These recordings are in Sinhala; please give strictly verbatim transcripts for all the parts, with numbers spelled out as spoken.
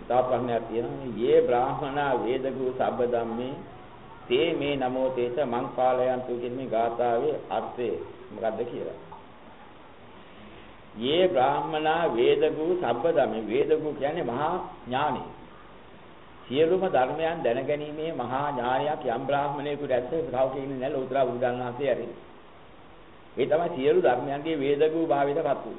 තව ප්‍රශ්නයක් තියෙනවා. යේ බ්‍රාහ්මනා වේදගු සබ්බ ධම්මේ තේ මේ නමෝ තේස මං පාලයන්තු කියන මේ ගාථාවේ අර්ථය මොකද්ද කියලා. යේ බ්‍රාහ්මනා වේදගු සබ්බ ධම්මේ වේදගු කියන්නේ මහා ඥානෙ. සියලුම ධර්මයන් දැනගැනීමේ මහා ඥානයක් යම් බ්‍රාහ්මණයෙකුට ඇද්ද ශ්‍රාවකෙ ඉන්නේ නැහැ ලෝතර බුදුන් වහන්සේ ඇරෙන. ඒ තමයි සියලු ධර්මයන්ගේ වේදගු භාවයටපත් වූ.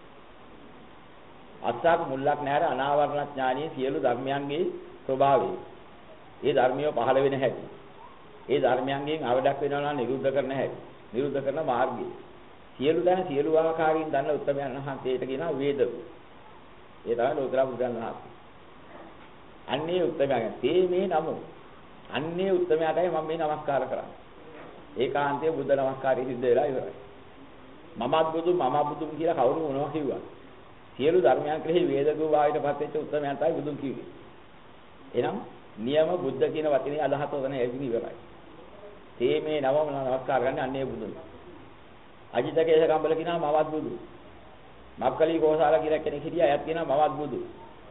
අස්සක් මුල්ලක් නැර අනාවරණ ඥානීය සියලු ධර්මයන්ගේ ස්වභාවය. ඒ ධර්මිය පහළ වෙන හැටි. ඒ ධර්මයන්ගෙන් අවඩක් වෙනවා නම් නිරුද්ධ කරන හැටි. නිරුද්ධ කරන මාර්ගය. සියලු දැන සියලු ආකාරයෙන් දන්න උත්තරයන් වහන්සේට කියනවා වේදගු. ඒ තමයි ලෝතර බුදුන් වහන්සේ. අන්නේ උත්තරයන් තේ මේ නමෝ. අන්නේ උත්තරයටයි මම මේ නමස්කාර කරන්නේ. ඒකාන්තයේ බුද්ධ නමස්කාරය සිද්ධ වෙලා ඉවරයි. මමත් බුදු මම බුදු කියලා කවුරු මොනවා කිව්වා. සියලු ධර්මයන් කෙරෙහි වේදගු භාවයට පත් වෙච්ච උත්තරයන් තමයි බුදුන් කිව්වේ. එහෙනම් නියම බුද්ධ කියන වචනේ අදහස උතන එදින ඉවරයි. තේ මේ නමම නමස්කාර කරන්නේ අන්නේ බුදුන්. අජිතකේශ කම්බල කියනවා මමත් බුදු. මක්කලි කෝසාල කියලා කෙනෙක් හිටියා එයාත් කියනවා මමත් බුදු.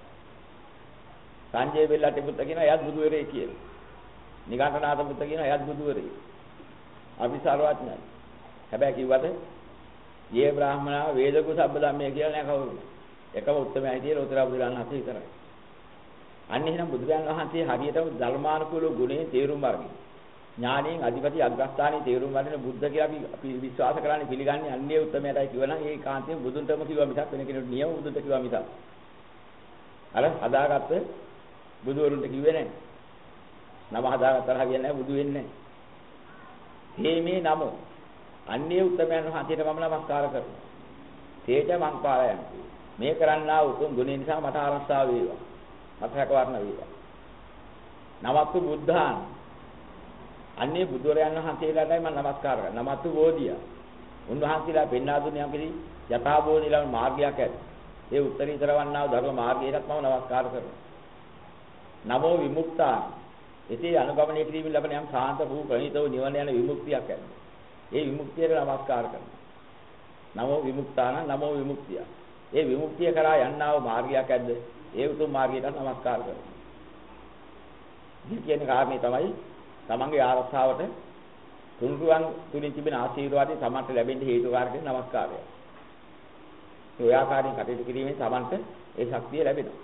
සංජය බෙල්ලට පුත්ත කියනවා එයාත් බුදු වෙරේ කියලා. නිගණ්ඨනාථ පුත්ත කියනවා එයාත් බුදු වෙරේ. අපි සර්වඥයි. හැබැයි කිව්වට යේ බ්‍රාහ්මනා වේදගු සබ්බ ධම්මේ කියලා නෑ කවුරු. එකම උත්තරමයි තියෙන උත්තර බුදුරන් වහන්සේ විතරයි. අන්න එහෙනම් බුදුරන් වහන්සේ හරියටම ධර්මානුකූල ගුණේ තේරුම් අරගෙන ඥාණයෙන් අධිපති අග්‍රස්ථානයේ තේරුම් ගන්න බුද්ධ කියලා අපි අපි විශ්වාස කරන්නේ පිළිගන්නේ අන්නේ උත්තරමයටයි කියවනම් ඒ කාන්තයෙන් බුදුන්ටම කිව්වා මිසක් වෙන කෙනෙකුට නියම බුදුන්ට කිව්වා මිසක්. අර හදාගත්ත බුදුවරුන්ට කිව්වේ නෑ. නම හදාගත්තා හරියන්නේ නෑ බුදු වෙන්නේ නෑ. හේමේ නමෝ අන්නේ උත්තමයන් වහන්සේට මම නමස්කාර කරනවා. තේජ මං පාලයන්. මේ කරන්නා උතුම් ගුණ නිසා මට ආරක්ෂා වේවා. මට රැකවරණ වේවා. නමත්තු බුද්ධාන්. අන්නේ බුදුරයන් වහන්සේලාටයි මම නමස්කාර කරනවා. නමත්තු බෝධිය. උන්වහන්සේලා පෙන්වා දුන්නේ යම් කිසි යථාබෝධිලා මාර්ගයක් ඇත. ඒ උත්තරීතර වන්නා වූ ධර්ම මාර්ගයටත් මම නමස්කාර කරනවා. නමෝ විමුක්තාන්. එසේ අනුගමනය කිරීමෙන් ලබන යම් සාන්ත වූ ප්‍රණීත වූ නිවන යන විමුක්තියක් ඇත. ඒ විමුක්තියට නමස්කාර කරනවා. නමෝ විමුක්තාන නමෝ විමුක්තිය. ඒ විමුක්තිය කරා යන්නා වූ මාර්ගයක් ඇද්ද? ඒ උතුම් මාර්ගයට නමස්කාර කරනවා. මේ කියන කාරණේ තමයි තමන්ගේ ආරක්ෂාවට තුන්රුවන් තුලින් තිබෙන ආශිර්වාදය තමන්ට ලැබෙන්න හේතුකාරක නමස්කාරය. ඒ ඔය ආකාරයෙන් කටයුතු කිරීමෙන් තමන්ට ඒ ශක්තිය ලැබෙනවා.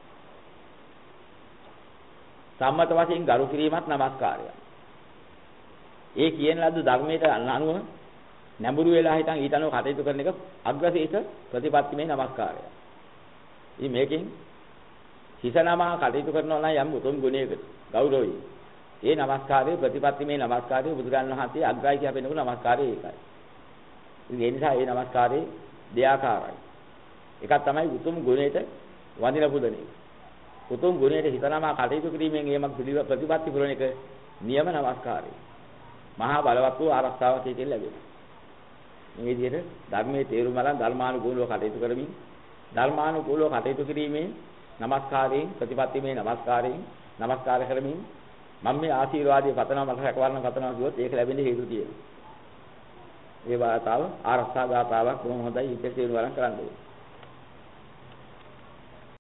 සම්මත වශයෙන් ගරු කිරීමත් නමස්කාරය. ඒ කියන ලද්ද ධර්මයට අනුව නැඹුරු වෙලා හිටන් ඊට අනුව කටයුතු කරන එක අග්‍රසීත ප්‍රතිපත්තිමේ නමස්කාරය. ඉතින් මේකෙන් හිතනමා කටයුතු කරනවා නම් යම් උතුම් ගුණයකට ගෞරවයි. ඒ නමස්කාරයේ ප්‍රතිපත්තිමේ නමස්කාරයේ බුදුරන් වහන්සේ අග්‍රයි කියලා පෙන්නපු නමස්කාරය ඒකයි. ඉතින් ඒ නිසා මේ නමස්කාරයේ දෙආකාරයි. එකක් තමයි උතුම් ගුණයට වඳින පුදන එක. උතුම් ගුණයට හිතනමා කටයුතු කිරීමෙන් එයමක් ප්‍රතිපත්ති පුරණ එක නියම නමස්කාරය. මහා බලවත් වූ ආරක්ෂාවක් ඒකෙන් ලැබෙනවා. මේ විදිහට ධර්මයේ තේරුම අරන් ධර්මානුකූලව කටයුතු කරමින් ධර්මානුකූලව කටයුතු කිරීමෙන් නමස්කාරයෙන් ප්‍රතිපත්තිමේ නමස්කාරයෙන් නමස්කාර කරමින් මම මේ ආශිර්වාදයේ පතනවා මට රැකවරණ පතනවා කිව්වොත් ඒක ලැබෙන්නේ හේතු තියෙනවා. ඒ වාතාව ආරක්ෂා ගාතාවක් බොහොම හොඳයි ඉතින් තේරුම් අරන් කරන්න ඕනේ.